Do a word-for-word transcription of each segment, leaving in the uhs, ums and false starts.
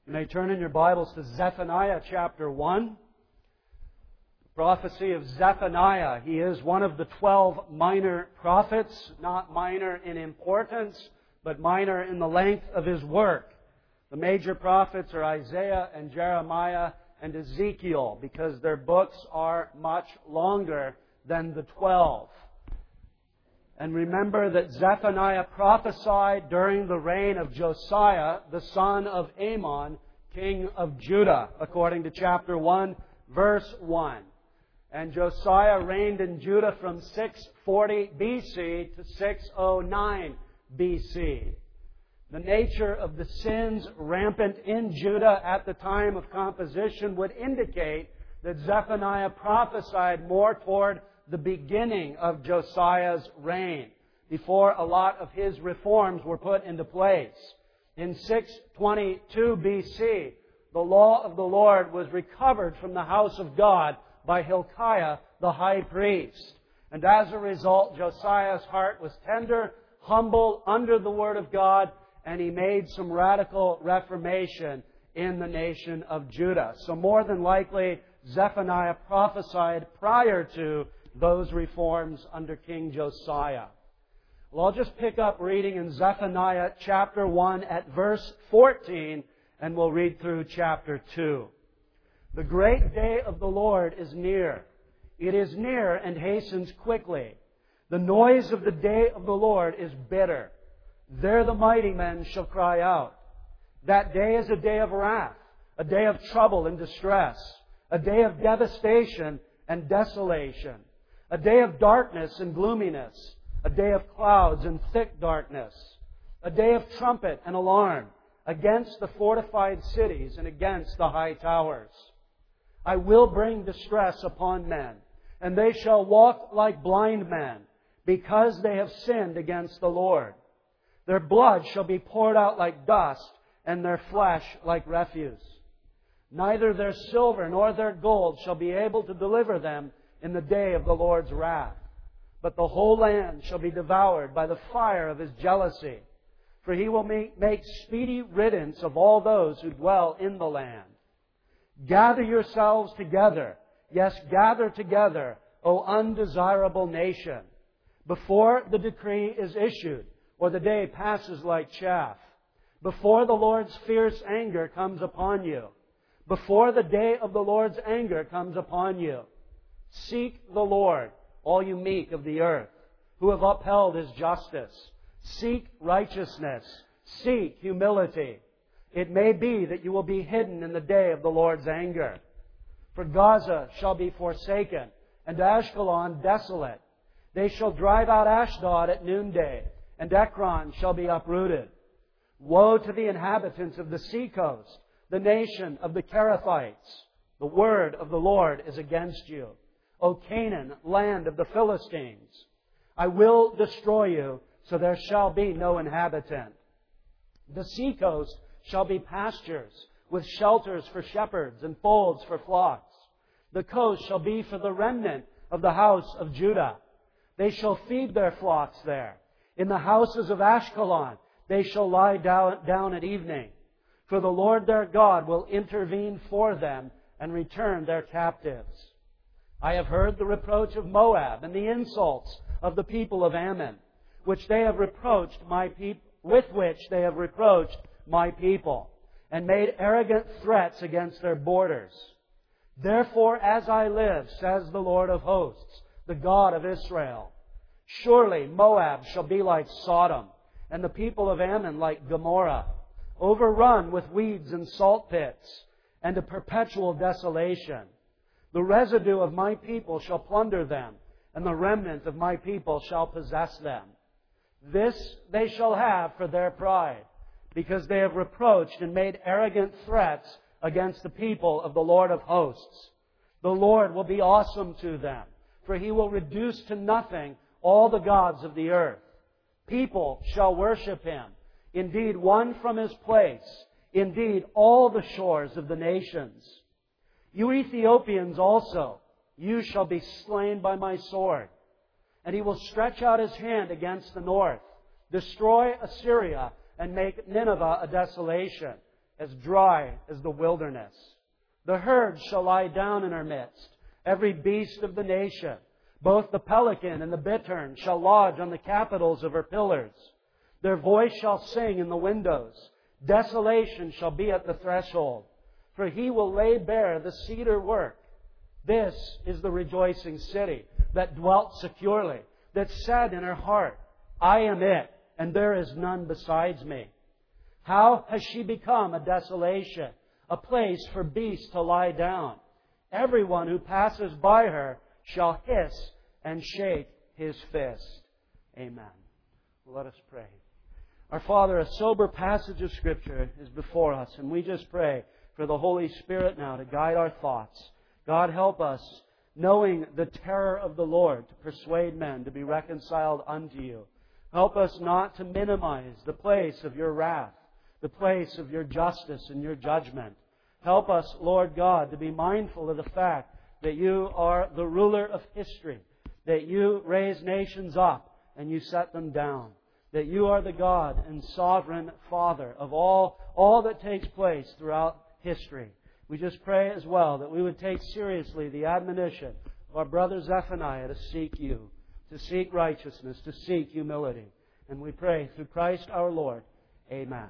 You may turn in your Bibles to Zephaniah chapter one. The prophecy of Zephaniah. He is one of the twelve minor prophets, not minor in importance, but minor in the length of his work. The major prophets are Isaiah and Jeremiah and Ezekiel, because their books are much longer than the twelve. And remember that Zephaniah prophesied during the reign of Josiah, the son of Amon, king of Judah, according to chapter one, verse one. And Josiah reigned in Judah from six forty B C to six oh nine B C. The nature of the sins rampant in Judah at the time of composition would indicate that Zephaniah prophesied more toward the beginning of Josiah's reign, before a lot of his reforms were put into place. In six twenty-two B C, the law of the Lord was recovered from the house of God by Hilkiah, the high priest. And as a result, Josiah's heart was tender, humble under the Word of God, and he made some radical reformation in the nation of Judah. So more than likely, Zephaniah prophesied prior to those reforms under King Josiah. Well, I'll just pick up reading in Zephaniah chapter one at verse fourteen, and we'll read through chapter two. The great day of the Lord is near. It is near and hastens quickly. The noise of the day of the Lord is bitter. There the mighty men shall cry out. That day is a day of wrath, a day of trouble and distress, a day of devastation and desolation, a day of darkness and gloominess, a day of clouds and thick darkness, a day of trumpet and alarm against the fortified cities and against the high towers. I will bring distress upon men, and they shall walk like blind men, because they have sinned against the Lord. Their blood shall be poured out like dust, and their flesh like refuse. Neither their silver nor their gold shall be able to deliver them in the day of the Lord's wrath. But the whole land shall be devoured by the fire of His jealousy. For He will make, make speedy riddance of all those who dwell in the land. Gather yourselves together. Yes, gather together, O undesirable nation, before the decree is issued, or the day passes like chaff. Before the Lord's fierce anger comes upon you. Before the day of the Lord's anger comes upon you. Seek the Lord, all you meek of the earth, who have upheld His justice. Seek righteousness. Seek humility. It may be that you will be hidden in the day of the Lord's anger. For Gaza shall be forsaken, and Ashkelon desolate. They shall drive out Ashdod at noonday, and Ekron shall be uprooted. Woe to the inhabitants of the seacoast, the nation of the Kerethites. The word of the Lord is against you, O Canaan, land of the Philistines. I will destroy you, so there shall be no inhabitant. The seacoast shall be pastures, with shelters for shepherds and folds for flocks. The coast shall be for the remnant of the house of Judah. They shall feed their flocks there. In the houses of Ashkelon they shall lie down, down at evening. For the Lord their God will intervene for them and return their captives. I have heard the reproach of Moab and the insults of the people of Ammon, which they have reproached my peop- with which they have reproached my people, and made arrogant threats against their borders. Therefore, as I live, says the Lord of hosts, the God of Israel, surely Moab shall be like Sodom, and the people of Ammon like Gomorrah, overrun with weeds and salt pits, and a perpetual desolation. The residue of my people shall plunder them, and the remnant of my people shall possess them. This they shall have for their pride, because they have reproached and made arrogant threats against the people of the Lord of hosts. The Lord will be awesome to them, for He will reduce to nothing all the gods of the earth. People shall worship Him, indeed one from His place, indeed all the shores of the nations. You Ethiopians also, you shall be slain by my sword. And He will stretch out His hand against the north, destroy Assyria, and make Nineveh a desolation, as dry as the wilderness. The herd shall lie down in her midst, every beast of the nation. Both the pelican and the bittern shall lodge on the capitals of her pillars. Their voice shall sing in the windows. Desolation shall be at the threshold. For he will lay bare the cedar work. This is the rejoicing city that dwelt securely, that said in her heart, I am it, and there is none besides me. How has she become a desolation, a place for beasts to lie down? Everyone who passes by her shall hiss and shake his fist. Amen. Let us pray. Our Father, a sober passage of Scripture is before us, and we just pray for the Holy Spirit now to guide our thoughts. God, help us, knowing the terror of the Lord, to persuade men to be reconciled unto you. Help us not to minimize the place of your wrath, the place of your justice and your judgment. Help us, Lord God, to be mindful of the fact that you are the ruler of history, that you raise nations up and you set them down, that you are the God and sovereign Father of all, all that takes place throughout history. We just pray as well that we would take seriously the admonition of our brother Zephaniah to seek you, to seek righteousness, to seek humility. And we pray through Christ our Lord. Amen.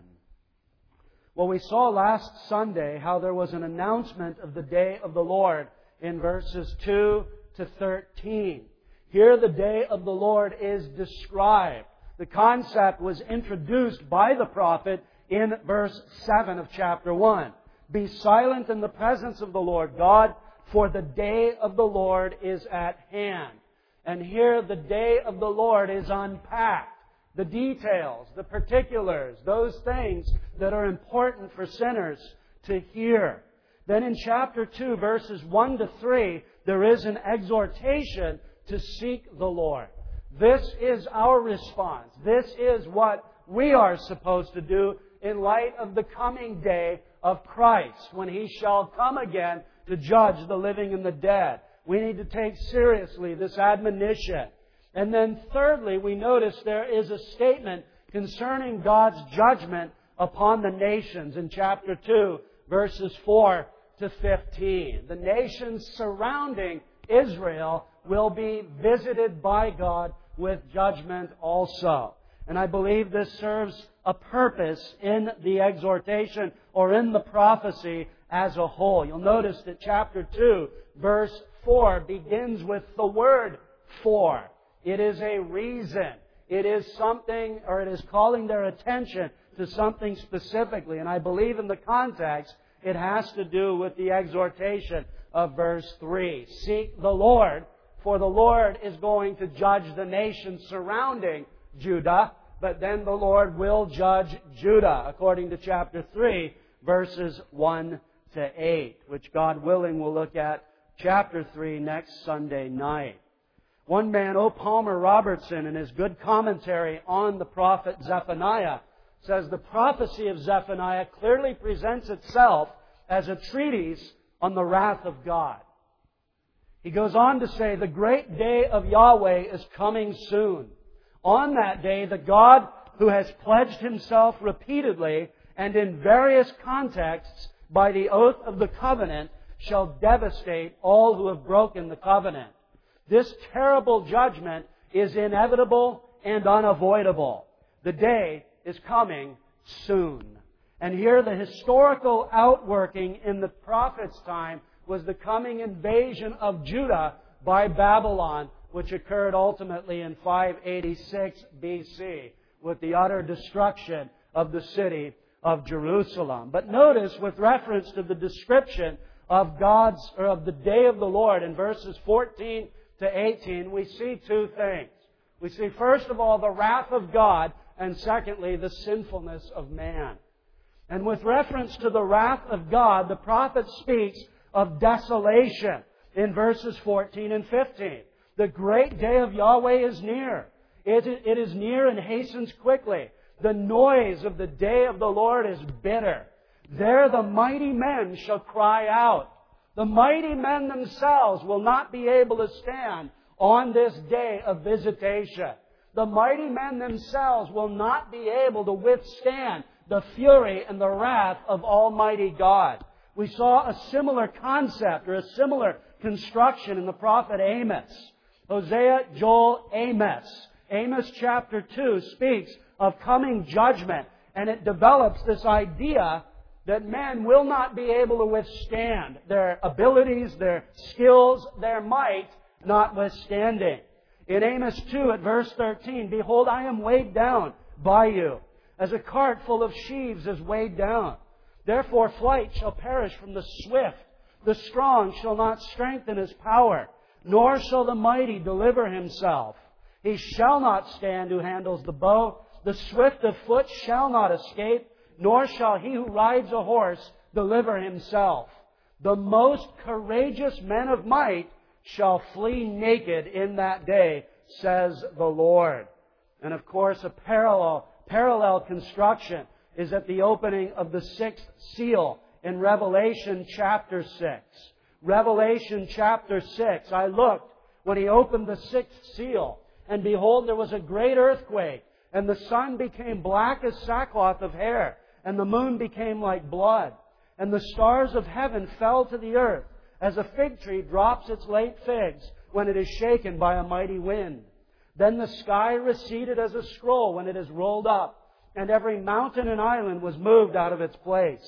Well, we saw last Sunday how there was an announcement of the day of the Lord in verses two to thirteen. Here the day of the Lord is described. The concept was introduced by the prophet in verse seven of chapter one. Be silent in the presence of the Lord God, for the day of the Lord is at hand. And here the day of the Lord is unpacked. The details, the particulars, those things that are important for sinners to hear. Then in chapter two, verses one to three, there is an exhortation to seek the Lord. This is our response. This is what we are supposed to do in light of the coming day of Christ, when He shall come again to judge the living and the dead. We need to take seriously this admonition. And then thirdly, we notice there is a statement concerning God's judgment upon the nations in chapter two, verses four to fifteen. The nations surrounding Israel will be visited by God with judgment also. And I believe this serves a purpose in the exhortation or in the prophecy as a whole. You'll notice that chapter two, verse four begins with the word for. It is a reason. It is something, or it is calling their attention to something specifically. And I believe in the context, it has to do with the exhortation of verse three. Seek the Lord, for the Lord is going to judge the nations surrounding Judah, but then the Lord will judge Judah, according to chapter three, verses one to eight, which God willing we'll look at chapter three next Sunday night. One man, O. Palmer Robertson, in his good commentary on the prophet Zephaniah, says the prophecy of Zephaniah clearly presents itself as a treatise on the wrath of God. He goes on to say, the great day of Yahweh is coming soon. On that day, the God who has pledged Himself repeatedly and in various contexts by the oath of the covenant shall devastate all who have broken the covenant. This terrible judgment is inevitable and unavoidable. The day is coming soon. And here the historical outworking in the prophet's time was the coming invasion of Judah by Babylon, which occurred ultimately in five eighty-six B C with the utter destruction of the city of Jerusalem. But notice, with reference to the description of God's, or of the day of the Lord in verses fourteen to eighteen, we see two things. We see, first of all, the wrath of God, and secondly, the sinfulness of man. And with reference to the wrath of God, the prophet speaks of desolation in verses fourteen and fifteen. The great day of Yahweh is near. It, it is near and hastens quickly. The noise of the day of the Lord is bitter. There the mighty men shall cry out. The mighty men themselves will not be able to stand on this day of visitation. The mighty men themselves will not be able to withstand the fury and the wrath of Almighty God. We saw a similar concept or a similar construction in the prophet Amos. Hosea, Joel, Amos. Amos chapter two speaks of coming judgment, and it develops this idea that men will not be able to withstand their abilities, their skills, their might, notwithstanding. In Amos two at verse thirteen, "Behold, I am weighed down by you, as a cart full of sheaves is weighed down. Therefore flight shall perish from the swift. The strong shall not strengthen his power, nor shall the mighty deliver himself. He shall not stand who handles the bow. The swift of foot shall not escape, nor shall he who rides a horse deliver himself. The most courageous men of might shall flee naked in that day, says the Lord." And of course, a parallel, parallel construction is at the opening of the sixth seal in Revelation chapter six. Revelation chapter six, "I looked when he opened the sixth seal, and behold, there was a great earthquake, and the sun became black as sackcloth of hair, and the moon became like blood, and the stars of heaven fell to the earth, as a fig tree drops its late figs when it is shaken by a mighty wind. Then the sky receded as a scroll when it is rolled up, and every mountain and island was moved out of its place.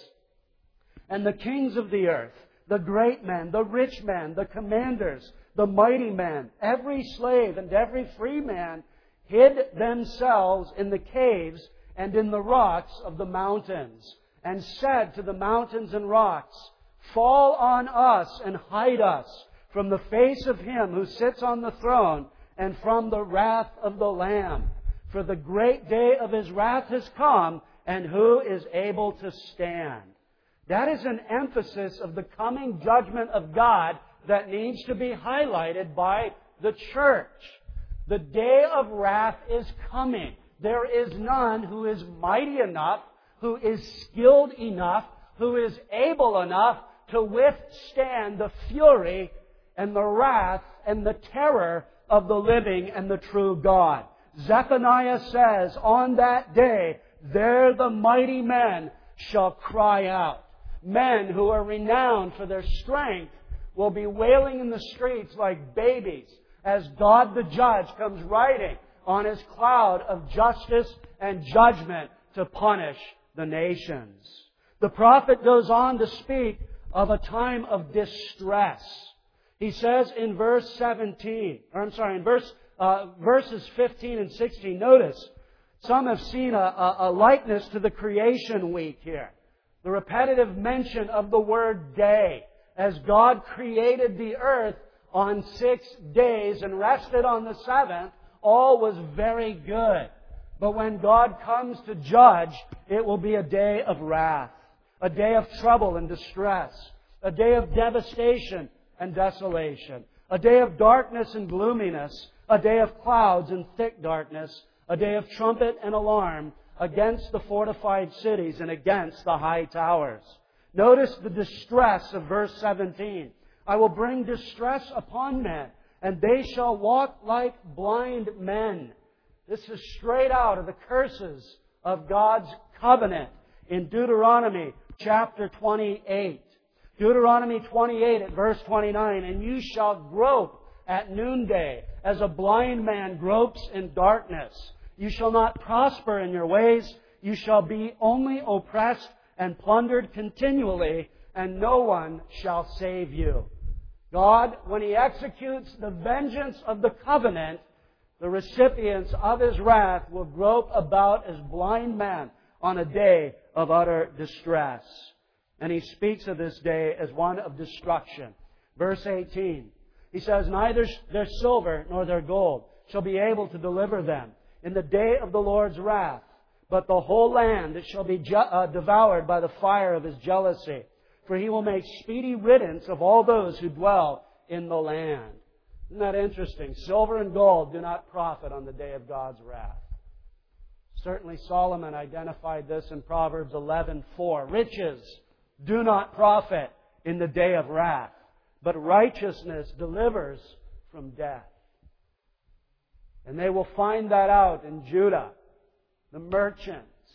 And the kings of the earth, the great men, the rich men, the commanders, the mighty men, every slave and every free man hid themselves in the caves and in the rocks of the mountains, and said to the mountains and rocks, 'Fall on us and hide us from the face of Him who sits on the throne and from the wrath of the Lamb. For the great day of His wrath has come, and who is able to stand?'" That is an emphasis of the coming judgment of God that needs to be highlighted by the church. The day of wrath is coming. There is none who is mighty enough, who is skilled enough, who is able enough to withstand the fury and the wrath and the terror of the living and the true God. Zephaniah says, "On that day, there the mighty men shall cry out." Men who are renowned for their strength will be wailing in the streets like babies as God the Judge comes riding on His cloud of justice and judgment to punish the nations. The prophet goes on to speak of a time of distress. He says in verse seventeen, or I'm sorry, in verse uh, verses fifteen and sixteen, notice, some have seen a, a, a likeness to the creation week here. The repetitive mention of the word day, as God created the earth on six days and rested on the seventh, all was very good. But when God comes to judge, it will be a day of wrath, a day of trouble and distress, a day of devastation and desolation, a day of darkness and gloominess, a day of clouds and thick darkness, a day of trumpet and alarm against the fortified cities and against the high towers. Notice the distress of verse seventeen. "I will bring distress upon men, and they shall walk like blind men." This is straight out of the curses of God's covenant in Deuteronomy chapter twenty-eight. Deuteronomy twenty-eight at verse twenty-nine, "And you shall grope at noonday, as a blind man gropes in darkness. You shall not prosper in your ways. You shall be only oppressed and plundered continually, and no one shall save you." God, when He executes the vengeance of the covenant, the recipients of His wrath will grope about as blind men on a day of utter distress. And He speaks of this day as one of destruction. Verse eighteen, He says, "Neither their silver nor their gold shall be able to deliver them in the day of the Lord's wrath, but the whole land shall be ju- uh, devoured by the fire of His jealousy. For He will make speedy riddance of all those who dwell in the land." Isn't that interesting? Silver and gold do not profit on the day of God's wrath. Certainly Solomon identified this in Proverbs eleven four. "Riches do not profit in the day of wrath, but righteousness delivers from death." And they will find that out in Judah. The merchants,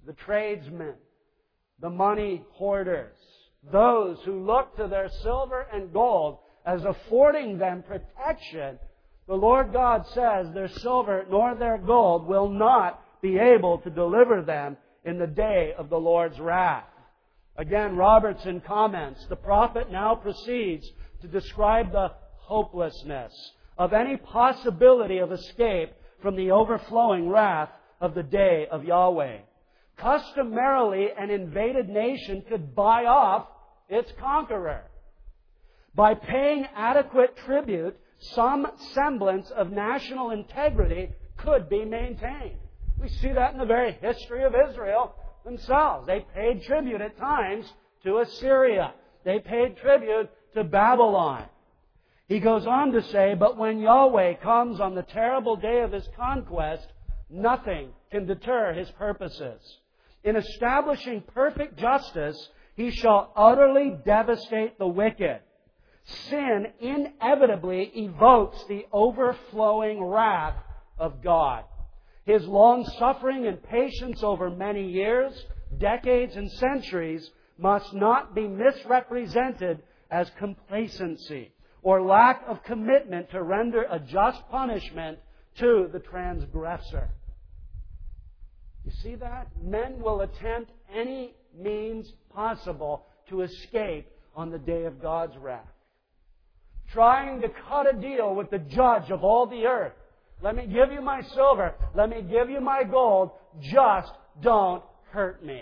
the tradesmen, the money hoarders, those who look to their silver and gold as affording them protection, the Lord God says their silver nor their gold will not be able to deliver them in the day of the Lord's wrath. Again, Robertson comments, the prophet now proceeds to describe the hopelessness of any possibility of escape from the overflowing wrath of the day of Yahweh. Customarily, an invaded nation could buy off its conqueror. By paying adequate tribute, some semblance of national integrity could be maintained. We see that in the very history of Israel themselves. They paid tribute at times to Assyria. They paid tribute to Babylon. He goes on to say, but when Yahweh comes on the terrible day of His conquest, nothing can deter His purposes. In establishing perfect justice, He shall utterly devastate the wicked. Sin inevitably evokes the overflowing wrath of God. His long-suffering and patience over many years, decades, and centuries must not be misrepresented as complacency or lack of commitment to render a just punishment to the transgressor. You see that? Men will attempt any means possible to escape on the day of God's wrath. Trying to cut a deal with the judge of all the earth. Let me give you my silver. Let me give you my gold. Just don't hurt me.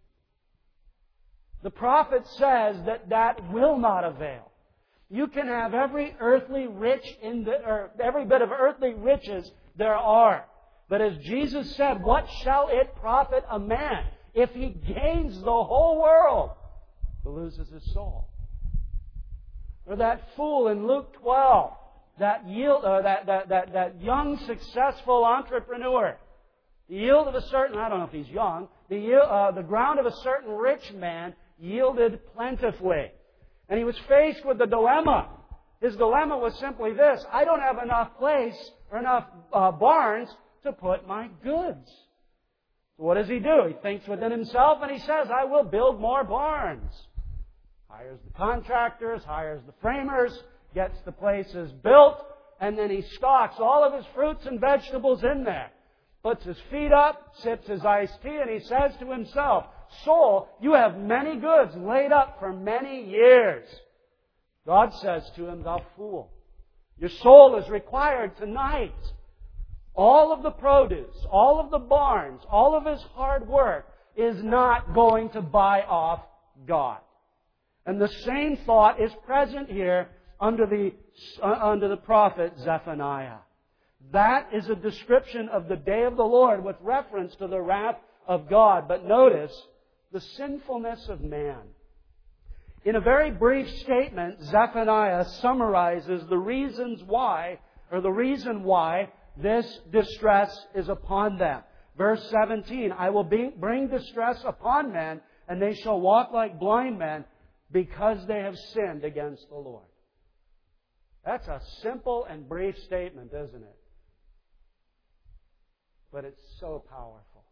The prophet says that that will not avail. You can have every earthly rich in the, or every bit of earthly riches there are. But as Jesus said, what shall it profit a man if he gains the whole world but loses his soul? Or that fool in Luke twelve, that yield, uh, that, that, that, that young, successful entrepreneur, the yield of a certain, I don't know if he's young, the, yield, uh, the ground of a certain rich man yielded plentifully. And he was faced with the dilemma. His dilemma was simply this: I don't have enough place or enough uh, barns to put my goods. So what does he do? He thinks within himself and he says, I will build more barns. Hires the contractors, hires the framers, gets the places built, and then he stocks all of his fruits and vegetables in there. Puts his feet up, sips his iced tea, and he says to himself, soul, you have many goods laid up for many years. God says to him, thou fool, your soul is required tonight. All of the produce, all of the barns, all of his hard work is not going to buy off God. And the same thought is present here under the, uh, under the prophet Zephaniah. That is a description of the day of the Lord with reference to the wrath of God. But notice the sinfulness of man. In a very brief statement, Zephaniah summarizes the reasons why, or the reason why, this distress is upon them. Verse seventeen, I will be, bring distress upon men, and they shall walk like blind men, because they have sinned against the Lord. That's a simple and brief statement, isn't it? But it's so powerful.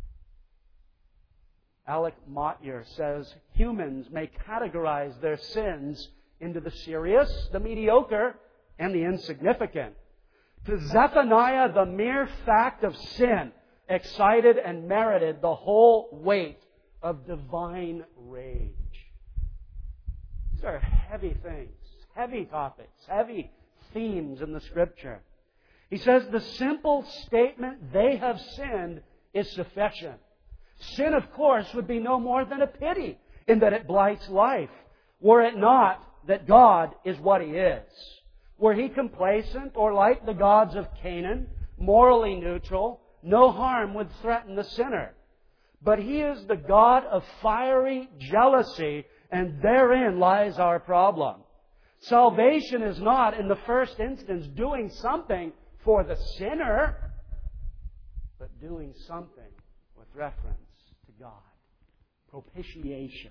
Alec Motyer says, humans may categorize their sins into the serious, the mediocre, and the insignificant. To Zephaniah, the mere fact of sin excited and merited the whole weight of divine rage. These are heavy things, heavy topics, heavy themes in the Scripture. He says the simple statement, they have sinned, is sufficient. Sin, of course, would be no more than a pity in that it blights life, were it not that God is what He is. Were He complacent or like the gods of Canaan, morally neutral, no harm would threaten the sinner. But He is the God of fiery jealousy, and therein lies our problem. Salvation is not, in the first instance, doing something for the sinner, but doing something with reference to God. Propitiation.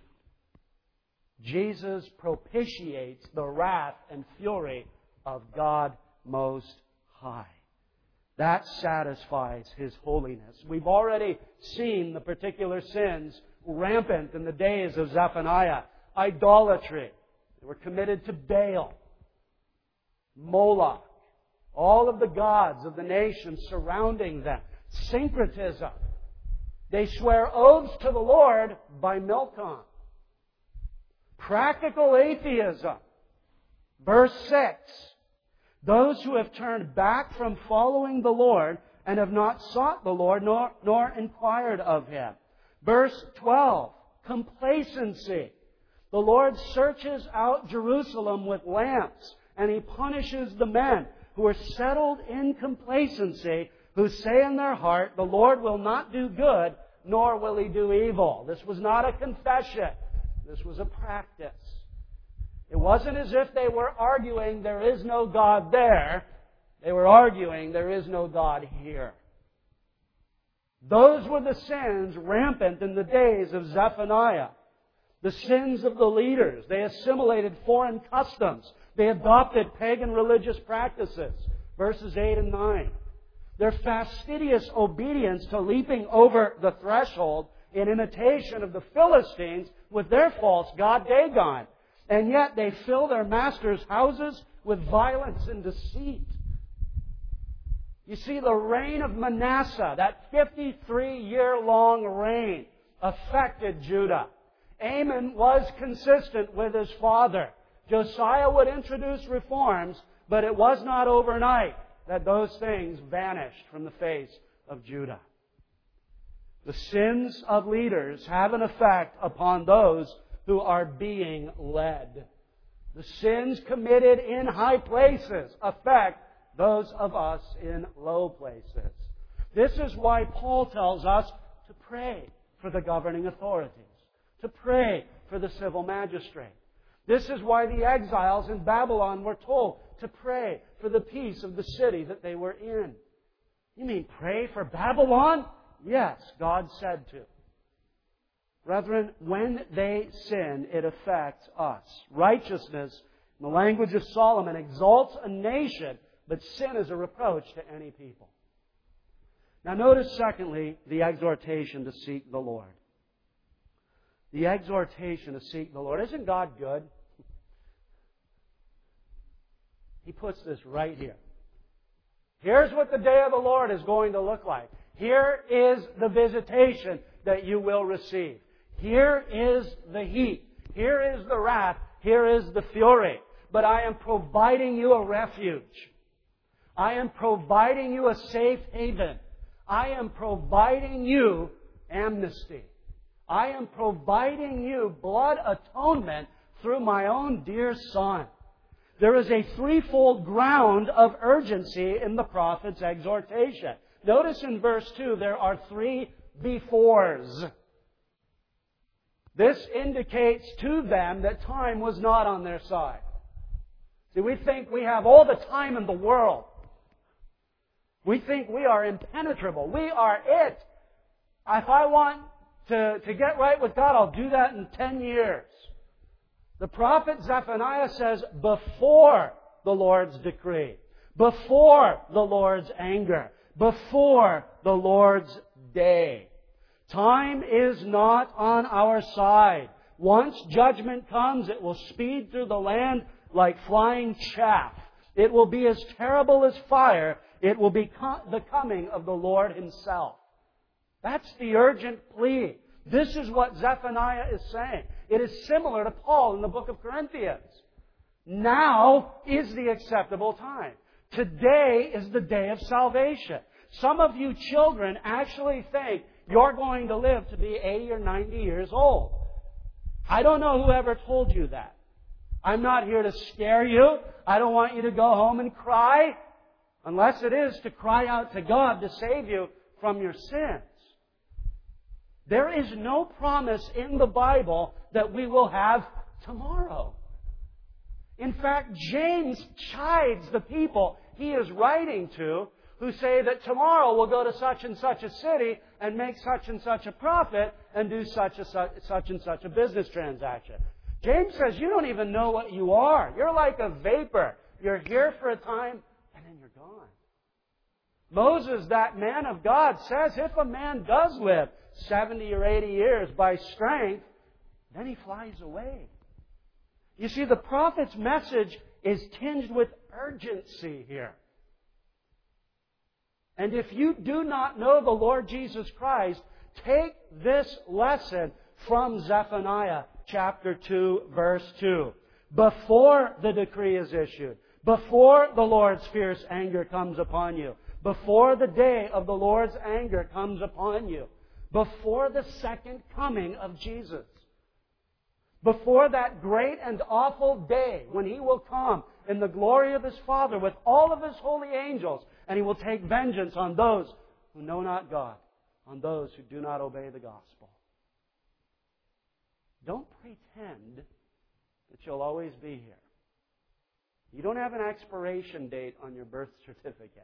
Jesus propitiates the wrath and fury of God Most High. That satisfies His holiness. We've already seen the particular sins rampant in the days of Zephaniah. Idolatry. They were committed to Baal, Moloch, all of the gods of the nation surrounding them. Syncretism. They swear oaths to the Lord by Milcom. Practical atheism. Verse six. Those who have turned back from following the Lord and have not sought the Lord nor, nor inquired of Him. Verse twelve. Complacency. The Lord searches out Jerusalem with lamps, and He punishes the men who are settled in complacency, who say in their heart, the Lord will not do good, nor will He do evil. This was not a confession. This was a practice. It wasn't as if they were arguing there is no God there. They were arguing there is no God here. Those were the sins rampant in the days of Zephaniah. The sins of the leaders. They assimilated foreign customs. They adopted pagan religious practices. Verses eight and nine. Their fastidious obedience to leaping over the threshold in imitation of the Philistines with their false god Dagon. And yet they fill their masters' houses with violence and deceit. You see, the reign of Manasseh, that fifty-three-year-long reign, affected Judah. Amon was consistent with his father. Josiah would introduce reforms, but it was not overnight that those things vanished from the face of Judah. The sins of leaders have an effect upon those who are being led. The sins committed in high places affect those of us in low places. This is why Paul tells us to pray for the governing authorities, to pray for the civil magistrate. This is why the exiles in Babylon were told to pray for the peace of the city that they were in. You mean pray for Babylon? Yes, God said to. Brethren, when they sin, it affects us. Righteousness, in the language of Solomon, exalts a nation, but sin is a reproach to any people. Now notice, secondly, the exhortation to seek the Lord. The exhortation to seek the Lord. Isn't God good? He puts this right here. Here's what the day of the Lord is going to look like. Here is the visitation that you will receive. Here is the heat. Here is the wrath. Here is the fury. But I am providing you a refuge. I am providing you a safe haven. I am providing you amnesty. I am providing you blood atonement through my own dear Son. There is a threefold ground of urgency in the prophet's exhortation. Notice in verse two, there are three befores. This indicates to them that time was not on their side. See, we think we have all the time in the world. We think we are impenetrable. We are it. If I want to, to get right with God, I'll do that in ten years. The prophet Zephaniah says, before the Lord's decree, before the Lord's anger, before the Lord's day. Time is not on our side. Once judgment comes, it will speed through the land like flying chaff. It will be as terrible as fire. It will be the coming of the Lord Himself. That's the urgent plea. This is what Zephaniah is saying. It is similar to Paul in the book of Corinthians. Now is the acceptable time. Today is the day of salvation. Some of you children actually think you're going to live to be eighty or ninety years old. I don't know whoever told you that. I'm not here to scare you. I don't want you to go home and cry, unless it is to cry out to God to save you from your sins. There is no promise in the Bible that we will have tomorrow. In fact, James chides the people he is writing to who say that tomorrow we'll go to such and such a city and make such and such a profit and do such, a, such, such and such a business transaction. James says, you don't even know what you are. You're like a vapor. You're here for a time and then you're gone. Moses, that man of God, says if a man does live seventy or eighty years by strength, then he flies away. You see, the prophet's message is tinged with urgency here. And if you do not know the Lord Jesus Christ, take this lesson from Zephaniah chapter two, verse two. Before the decree is issued, before the Lord's fierce anger comes upon you, before the day of the Lord's anger comes upon you, before the second coming of Jesus, before that great and awful day when He will come in the glory of His Father with all of His holy angels, and He will take vengeance on those who know not God, on those who do not obey the gospel. Don't pretend that you'll always be here. You don't have an expiration date on your birth certificate.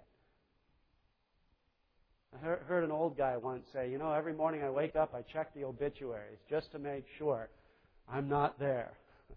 I heard an old guy once say, you know, every morning I wake up, I check the obituaries just to make sure I'm not there.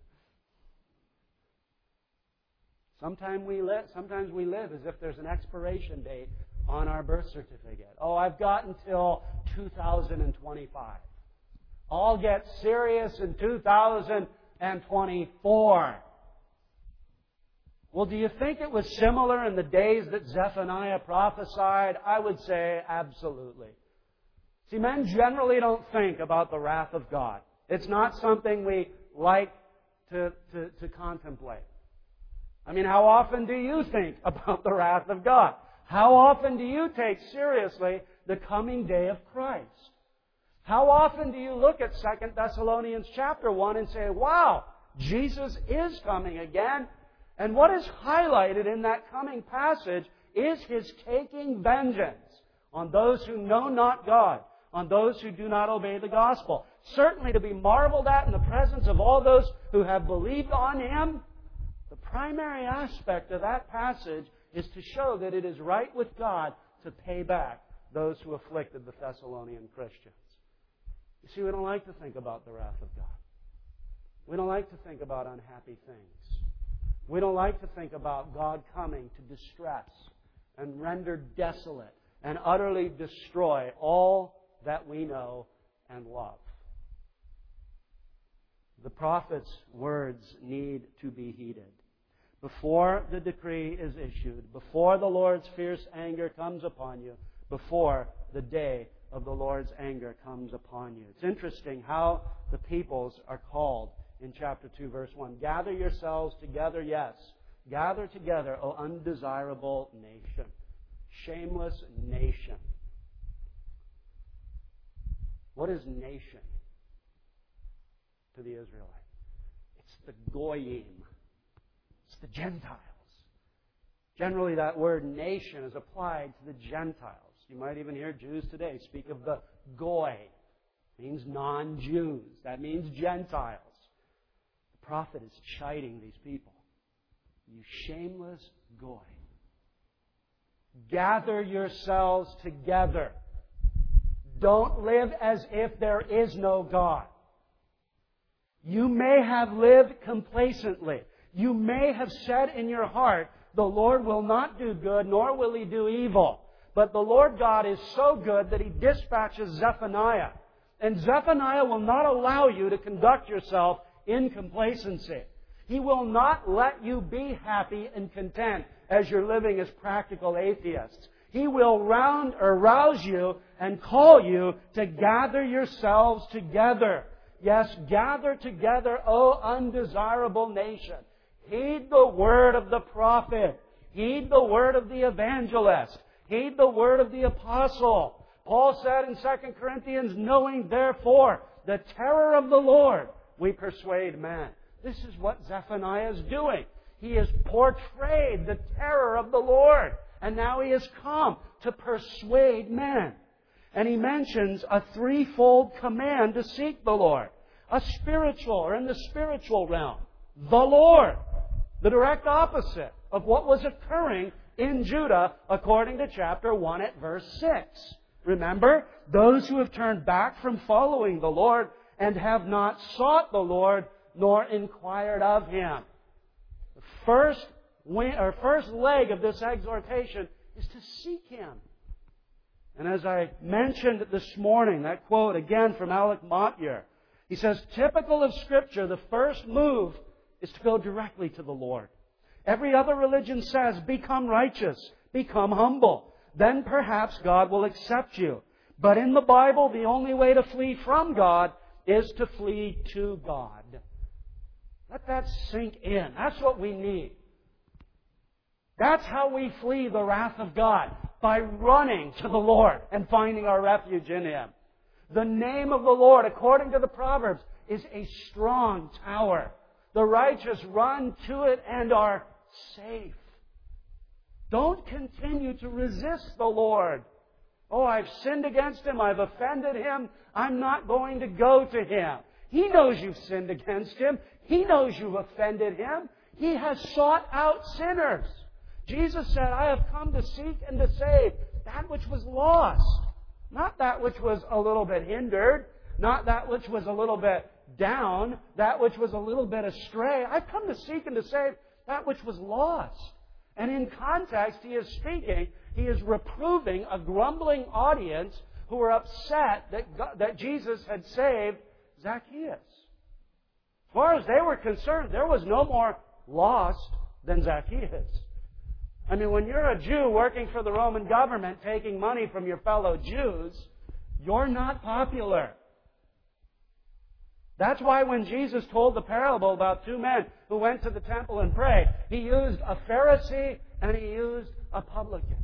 Sometimes we live, sometimes we live as if there's an expiration date on our birth certificate. Oh, I've got until two thousand twenty-five. I'll get serious in two thousand twenty-four. Well, do you think it was similar in the days that Zephaniah prophesied? I would say absolutely. See, men generally don't think about the wrath of God. It's not something we like to, to, to contemplate. I mean, how often do you think about the wrath of God? How often do you take seriously the coming day of Christ? How often do you look at Second Thessalonians chapter one and say, wow, Jesus is coming again? And what is highlighted in that coming passage is His taking vengeance on those who know not God, on those who do not obey the gospel. Certainly to be marveled at in the presence of all those who have believed on Him. The primary aspect of that passage is to show that it is right with God to pay back those who afflicted the Thessalonian Christians. You see, we don't like to think about the wrath of God. We don't like to think about unhappy things. We don't like to think about God coming to distress and render desolate and utterly destroy all that we know and love. The prophet's words need to be heeded. Before the decree is issued, before the Lord's fierce anger comes upon you, before the day of the Lord's anger comes upon you. It's interesting how the peoples are called in chapter two, verse one. Gather yourselves together, yes. Gather together, O undesirable nation. Shameless nation. What is nation to the Israelite? It's the goyim. It's the Gentiles. Generally, that word nation is applied to the Gentiles. You might even hear Jews today speak of the goy. It means non-Jews. That means Gentiles. The prophet is chiding these people. You shameless goy. Gather yourselves together. Don't live as if there is no God. You may have lived complacently. You may have said in your heart, the Lord will not do good, nor will He do evil. But the Lord God is so good that He dispatches Zephaniah. And Zephaniah will not allow you to conduct yourself in complacency. He will not let you be happy and content as you're living as practical atheists. He will round or rouse you and call you to gather yourselves together. Yes, gather together, O undesirable nation. Heed the word of the prophet. Heed the word of the evangelist. Heed the word of the apostle. Paul said in Second Corinthians, knowing therefore the terror of the Lord, we persuade men. This is what Zephaniah is doing. He has portrayed the terror of the Lord. And now he has come to persuade men. And he mentions a threefold command to seek the Lord. A spiritual, or in the spiritual realm, the Lord. The direct opposite of what was occurring in Judah according to chapter one at verse six. Remember, those who have turned back from following the Lord and have not sought the Lord nor inquired of Him. The first, or first leg of this exhortation is to seek Him. And as I mentioned this morning, that quote again from Alec Motyer, he says, typical of Scripture, the first move is to go directly to the Lord. Every other religion says, become righteous, become humble. Then perhaps God will accept you. But in the Bible, the only way to flee from God is to flee to God. Let that sink in. That's what we need. That's how we flee the wrath of God, by running to the Lord and finding our refuge in Him. The name of the Lord, according to the Proverbs, is a strong tower. The righteous run to it and are safe. Don't continue to resist the Lord. Oh, I've sinned against Him. I've offended Him. I'm not going to go to Him. He knows you've sinned against Him. He knows you've offended Him. He has sought out sinners. Jesus said, I have come to seek and to save that which was lost. Not that which was a little bit hindered. Not that which was a little bit down. That which was a little bit astray. I've come to seek and to save that which was lost. And in context, He is speaking, He is reproving a grumbling audience who were upset that, God, that Jesus had saved Zacchaeus. As far as they were concerned, there was no more lost than Zacchaeus. I mean, when you're a Jew working for the Roman government, taking money from your fellow Jews, you're not popular. That's why when Jesus told the parable about two men who went to the temple and prayed, He used a Pharisee and He used a publican.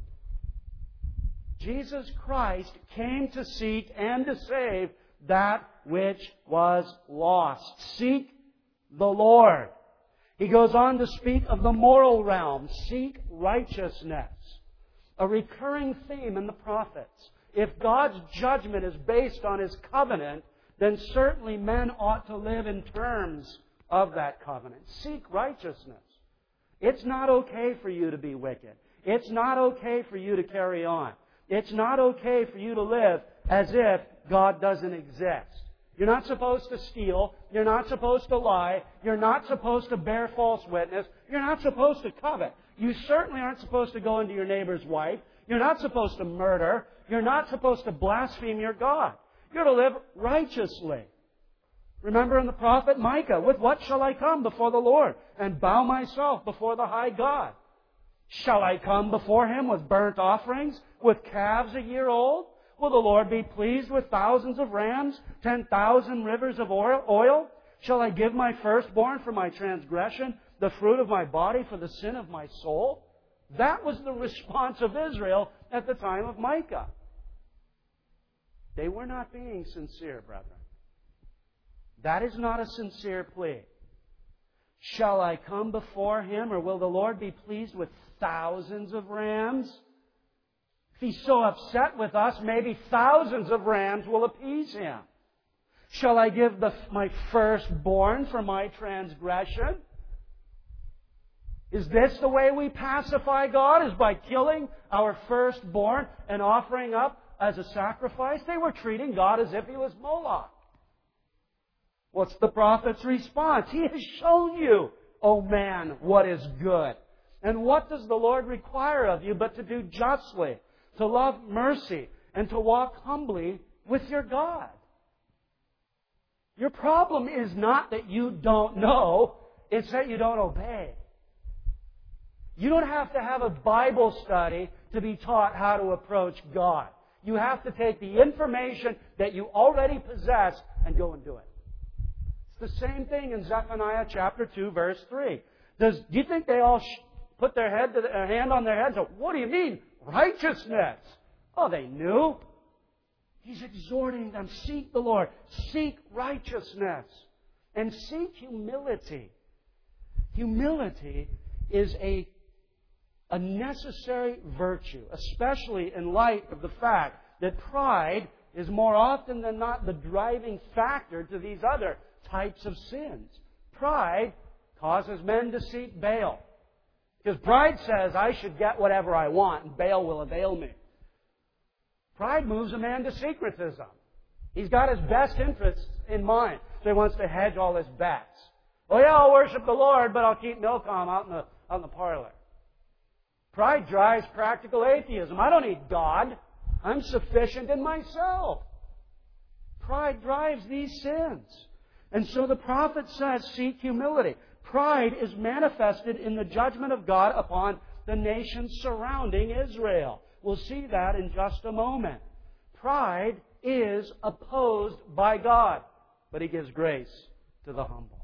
Jesus Christ came to seek and to save that which was lost. Seek the Lord. He goes on to speak of the moral realm. Seek righteousness. A recurring theme in the prophets. If God's judgment is based on His covenant, then certainly men ought to live in terms of that covenant. Seek righteousness. It's not okay for you to be wicked. It's not okay for you to carry on. It's not okay for you to live as if God doesn't exist. You're not supposed to steal. You're not supposed to lie. You're not supposed to bear false witness. You're not supposed to covet. You certainly aren't supposed to go into your neighbor's wife. You're not supposed to murder. You're not supposed to blaspheme your God. You're to live righteously. Remember in the prophet Micah, with what shall I come before the Lord and bow myself before the high God? Shall I come before Him with burnt offerings, with calves a year old? Will the Lord be pleased with thousands of rams, ten thousand rivers of oil? Shall I give my firstborn for my transgression, the fruit of my body for the sin of my soul? That was the response of Israel at the time of Micah. They were not being sincere, brethren. That is not a sincere plea. Shall I come before Him, or will the Lord be pleased with thousands of rams? If He's so upset with us, maybe thousands of rams will appease Him. Shall I give the, my firstborn for my transgression? Is this the way we pacify God? Is by killing our firstborn and offering up as a sacrifice? They were treating God as if He was Moloch. What's the prophet's response? He has shown you, O man, what is good. And what does the Lord require of you but to do justly, to love mercy, and to walk humbly with your God? Your problem is not that you don't know, it's that you don't obey. You don't have to have a Bible study to be taught how to approach God. You have to take the information that you already possess and go and do it. It's the same thing in Zephaniah chapter two, verse three. Does, do you think they all sh- put their head to the, uh, hand on their head and say, what do you mean? Righteousness. Oh, they knew. He's exhorting them, seek the Lord, seek righteousness, and seek humility. Humility is a, a necessary virtue, especially in light of the fact that pride is more often than not the driving factor to these other types of sins. Pride causes men to seek Baal. Because pride says, I should get whatever I want and Baal will avail me. Pride moves a man to syncretism. He's got his best interests in mind, so he wants to hedge all his bets. Well, yeah, I'll worship the Lord, but I'll keep Milcom out in the, out in the parlor. Pride drives practical atheism. I don't need God. I'm sufficient in myself. Pride drives these sins. And so the prophet says, seek humility. Pride is manifested in the judgment of God upon the nations surrounding Israel. We'll see that in just a moment. Pride is opposed by God, but He gives grace to the humble.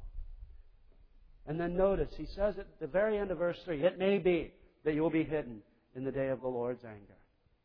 And then notice, He says at the very end of verse three, it may be that you will be hidden in the day of the Lord's anger.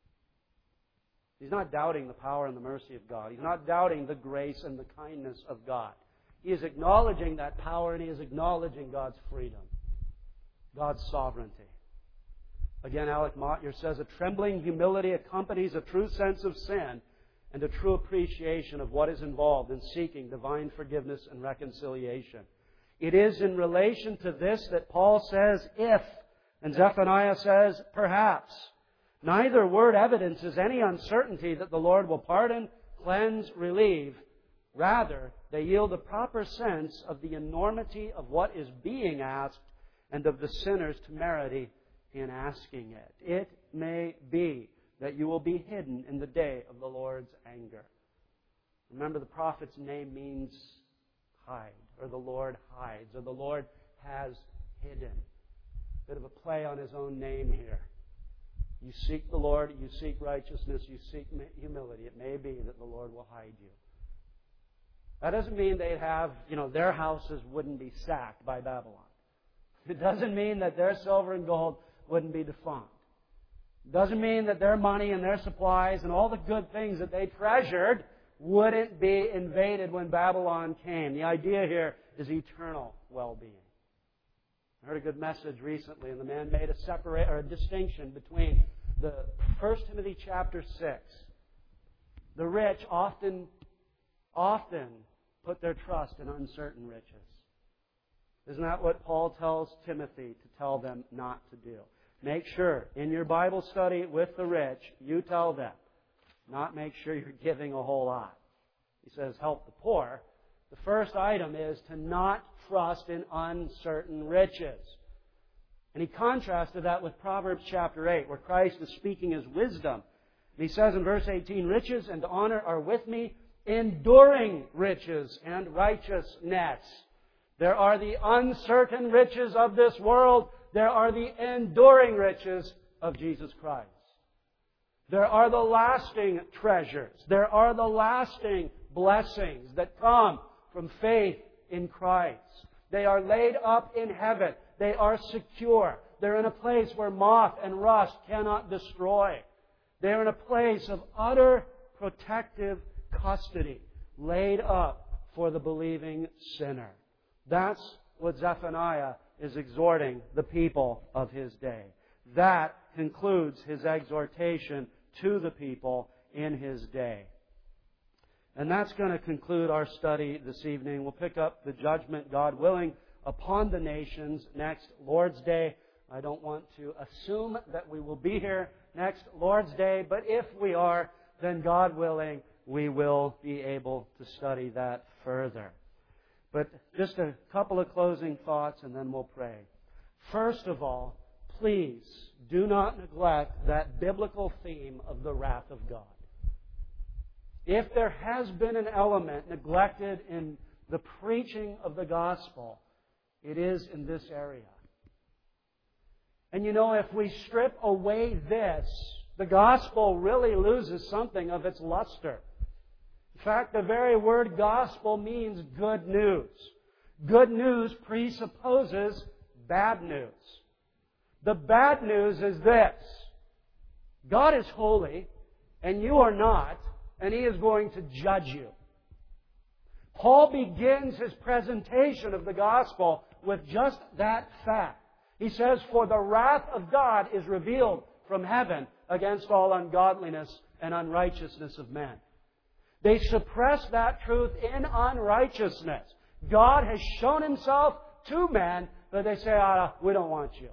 He's not doubting the power and the mercy of God. He's not doubting the grace and the kindness of God. He is acknowledging that power, and He is acknowledging God's freedom, God's sovereignty. Again, Alec Motyer says, a trembling humility accompanies a true sense of sin and a true appreciation of what is involved in seeking divine forgiveness and reconciliation. It is in relation to this that Paul says, if, and Zephaniah says, perhaps. Neither word evidences any uncertainty that the Lord will pardon, cleanse, relieve. Rather, they yield a proper sense of the enormity of what is being asked and of the sinner's temerity in asking it. It may be that you will be hidden in the day of the Lord's anger. Remember, the prophet's name means hide, or the Lord hides, or the Lord has hidden. Bit of a play on His own name here. You seek the Lord, you seek righteousness, you seek humility. It may be that the Lord will hide you. That doesn't mean they'd have, you know, their houses wouldn't be sacked by Babylon. It doesn't mean that their silver and gold wouldn't be defunct. It doesn't mean that their money and their supplies and all the good things that they treasured wouldn't be invaded when Babylon came. The idea here is eternal well-being. I heard a good message recently, and the man made a separate or a distinction between the First Timothy chapter six. The rich often, often put their trust in uncertain riches. Isn't that what Paul tells Timothy to tell them not to do? Make sure in your Bible study with the rich, you tell them, not make sure you're giving a whole lot. He says, help the poor. The first item is to not trust in uncertain riches. And he contrasted that with Proverbs chapter eight, where Christ is speaking His wisdom. And He says in verse eighteen, riches and honor are with me, enduring riches and righteousness. There are the uncertain riches of this world. There are the enduring riches of Jesus Christ. There are the lasting treasures. There are the lasting blessings that come from faith in Christ. They are laid up in heaven. They are secure. They're in a place where moth and rust cannot destroy. They're in a place of utter protective custody, laid up for the believing sinner. That's what Zephaniah is exhorting the people of his day. That concludes his exhortation to the people in his day. And that's going to conclude our study this evening. We'll pick up the judgment, God willing, upon the nations next Lord's Day. I don't want to assume that we will be here next Lord's Day, but if we are, then God willing, we will be able to study that further. But just a couple of closing thoughts and then we'll pray. First of all, please do not neglect that biblical theme of the wrath of God. If there has been an element neglected in the preaching of the gospel, it is in this area. And you know, if we strip away this, the gospel really loses something of its luster. In fact, the very word gospel means good news. Good news presupposes bad news. The bad news is this: God is holy, and you are not, and He is going to judge you. Paul begins his presentation of the gospel with just that fact. He says, for the wrath of God is revealed from heaven against all ungodliness and unrighteousness of men. They suppress that truth in unrighteousness. God has shown Himself to men, but they say, ah, we don't want you.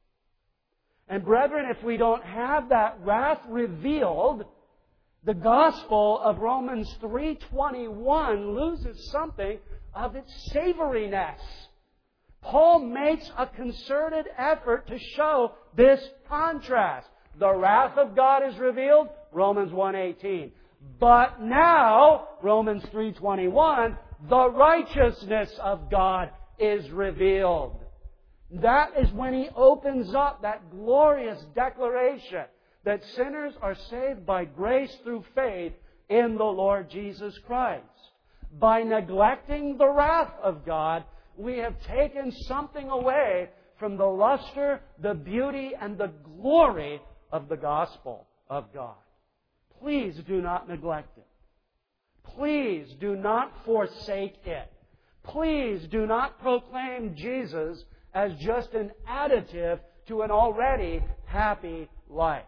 And brethren, if we don't have that wrath revealed, the gospel of Romans three twenty-one loses something of its savoriness. Paul makes a concerted effort to show this contrast. The wrath of God is revealed, Romans one eighteen. But now, Romans three twenty-one, the righteousness of God is revealed. That is when he opens up that glorious declaration that sinners are saved by grace through faith in the Lord Jesus Christ. By neglecting the wrath of God, we have taken something away from the luster, the beauty, and the glory of the gospel of God. Please do not neglect it. Please do not forsake it. Please do not proclaim Jesus as just an additive to an already happy life.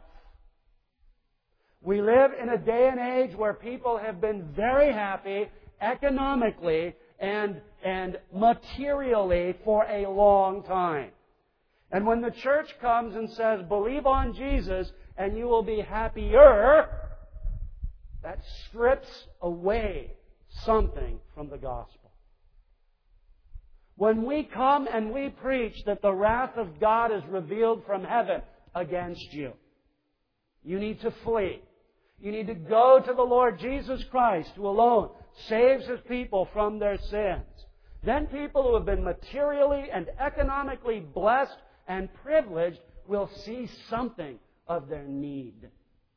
We live in a day and age where people have been very happy economically and, and materially for a long time. And when the church comes and says, believe on Jesus and you will be happier, that strips away something from the gospel. When we come and we preach that the wrath of God is revealed from heaven against you, you need to flee. You need to go to the Lord Jesus Christ, who alone saves His people from their sins. Then people who have been materially and economically blessed and privileged will see something of their need.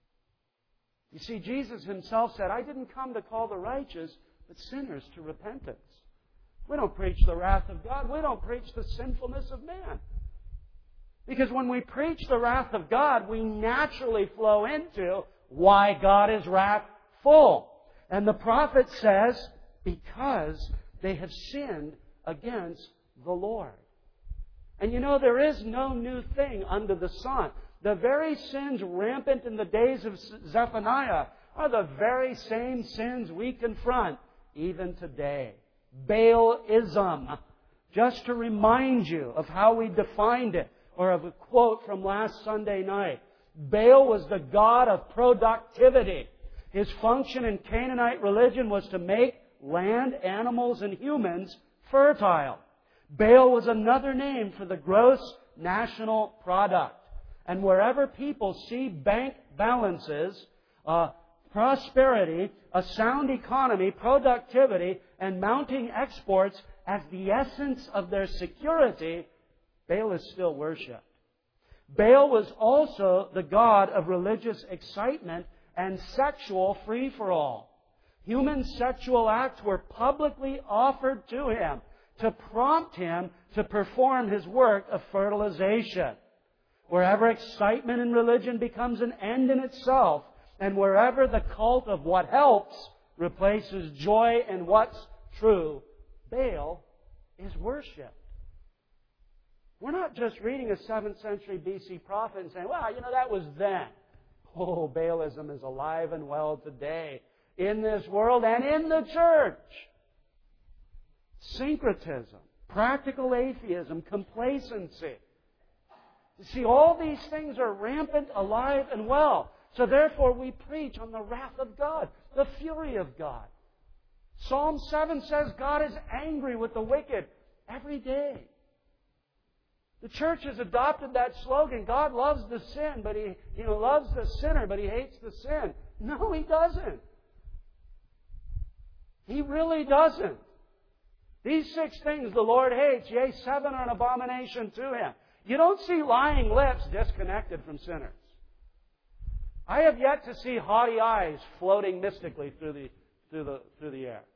You see, Jesus Himself said, I didn't come to call the righteous, but sinners to repentance. We don't preach the wrath of God. We don't preach the sinfulness of man. Because when we preach the wrath of God, we naturally flow into why God is wrathful. And the prophet says, because they have sinned against the Lord. And you know, there is no new thing under the sun. The very sins rampant in the days of Zephaniah are the very same sins we confront even today. Baalism. Just to remind you of how we defined it, or of a quote from last Sunday night. Baal was the god of productivity. His function in Canaanite religion was to make land, animals, and humans fertile. Baal was another name for the gross national product. And wherever people see bank balances, uh, prosperity, a sound economy, productivity, and mounting exports as the essence of their security, Baal is still worshipped. Baal was also the god of religious excitement and sexual free-for-all. Human sexual acts were publicly offered to him to prompt him to perform his work of fertilization. Wherever excitement in religion becomes an end in itself, and wherever the cult of what helps replaces joy in what's true, Baal is worshipped. We're not just reading a seventh century B C prophet and saying, well, you know, that was then. Oh, Baalism is alive and well today in this world and in the church. Syncretism, practical atheism, complacency. You see, all these things are rampant, alive, and well. So therefore we preach on the wrath of God, the fury of God. Psalm seven says God is angry with the wicked every day. The church has adopted that slogan, God loves the sin, but He, you know, loves the sinner, but He hates the sin. No, He doesn't. He really doesn't. These six things the Lord hates, yea, seven are an abomination to Him. You don't see lying lips disconnected from sinners. I have yet to see haughty eyes floating mystically through the, through the, through the air.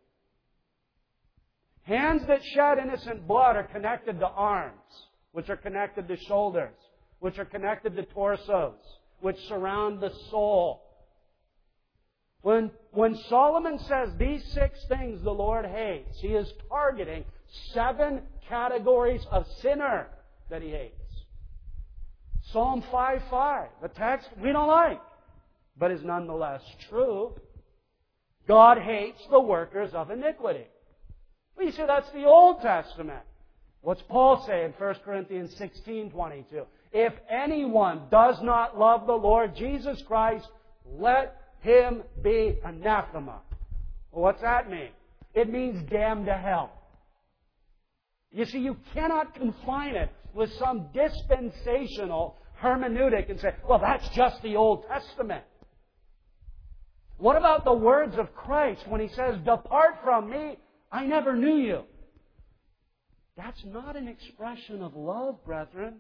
Hands that shed innocent blood are connected to arms, which are connected to shoulders, which are connected to torsos, which surround the soul. When, when Solomon says these six things the Lord hates, he is targeting seven categories of sinner that He hates. Psalm five five, a text we don't like, but is nonetheless true. God hates the workers of iniquity. Well, you see, that's the Old Testament. What's Paul say in First Corinthians sixteen twenty-two? If anyone does not love the Lord Jesus Christ, let him be anathema. Well, what's that mean? It means damned to hell. You see, you cannot confine it with some dispensational hermeneutic and say, well, that's just the Old Testament. What about the words of Christ when He says, depart from me, I never knew you? That's not an expression of love, brethren.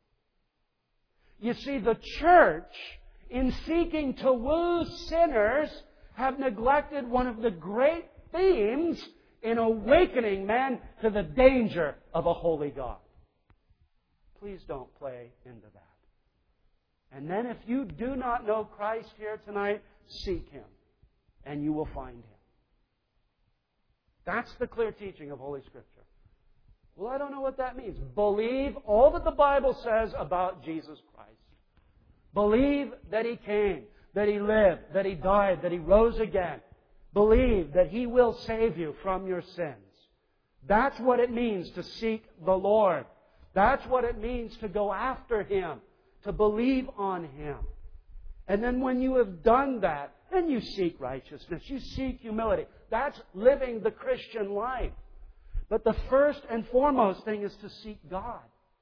You see, the church, in seeking to woo sinners, have neglected one of the great themes in awakening men to the danger of a holy God. Please don't play into that. And then if you do not know Christ here tonight, seek Him, and you will find Him. That's the clear teaching of Holy Scripture. Well, I don't know what that means. Believe all that the Bible says about Jesus Christ. Believe that He came, that He lived, that He died, that He rose again. Believe that He will save you from your sins. That's what it means to seek the Lord. That's what it means to go after Him, to believe on Him. And then when you have done that, then you seek righteousness. You seek humility. That's living the Christian life. But the first and foremost thing is to seek God.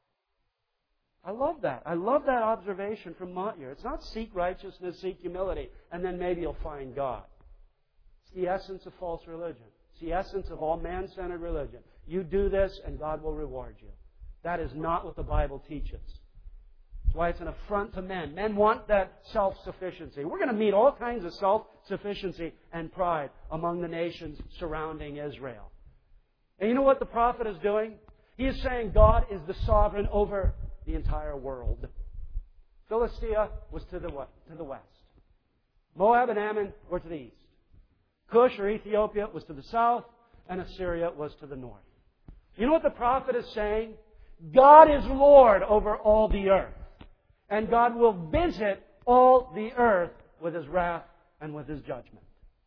I love that. I love that observation from Montyer. It's not seek righteousness, seek humility, and then maybe you'll find God. It's the essence of false religion. It's the essence of all man-centered religion. You do this and God will reward you. That is not what the Bible teaches. That's why it's an affront to men. Men want that self-sufficiency. We're going to meet all kinds of self-sufficiency and pride among the nations surrounding Israel. And you know what the prophet is doing? He is saying God is the sovereign over the entire world. Philistia was to the to the west. Moab and Ammon were to the east. Cush or Ethiopia was to the south, and Assyria was to the north. You know what the prophet is saying? God is Lord over all the earth. And God will visit all the earth with His wrath and with His judgment.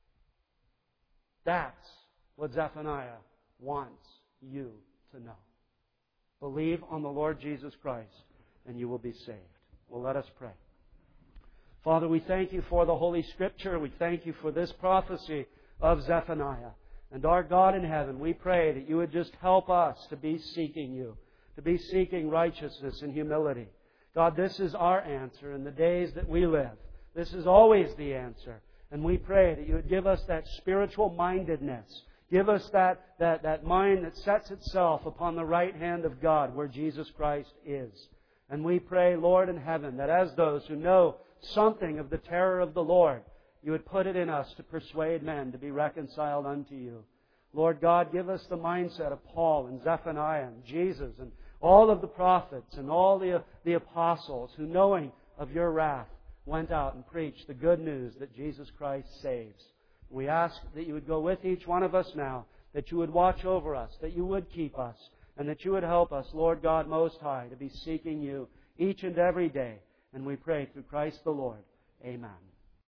That's what Zephaniah wants you to know. Believe on the Lord Jesus Christ, and you will be saved. Well, let us pray. Father, we thank You for the Holy Scripture. We thank You for this prophecy of Zephaniah. And our God in heaven, we pray that You would just help us to be seeking You, to be seeking righteousness and humility. God, this is our answer in the days that we live. This is always the answer. And we pray that You would give us that spiritual mindedness. Give us that, that, that mind that sets itself upon the right hand of God where Jesus Christ is. And we pray, Lord in heaven, that as those who know something of the terror of the Lord, You would put it in us to persuade men to be reconciled unto You. Lord God, give us the mindset of Paul and Zephaniah and Jesus and all of the prophets and all the, the apostles who, knowing of Your wrath, went out and preached the good news that Jesus Christ saves. We ask that You would go with each one of us now, that You would watch over us, that You would keep us, and that You would help us, Lord God Most High, to be seeking You each and every day. And we pray through Christ the Lord. Amen.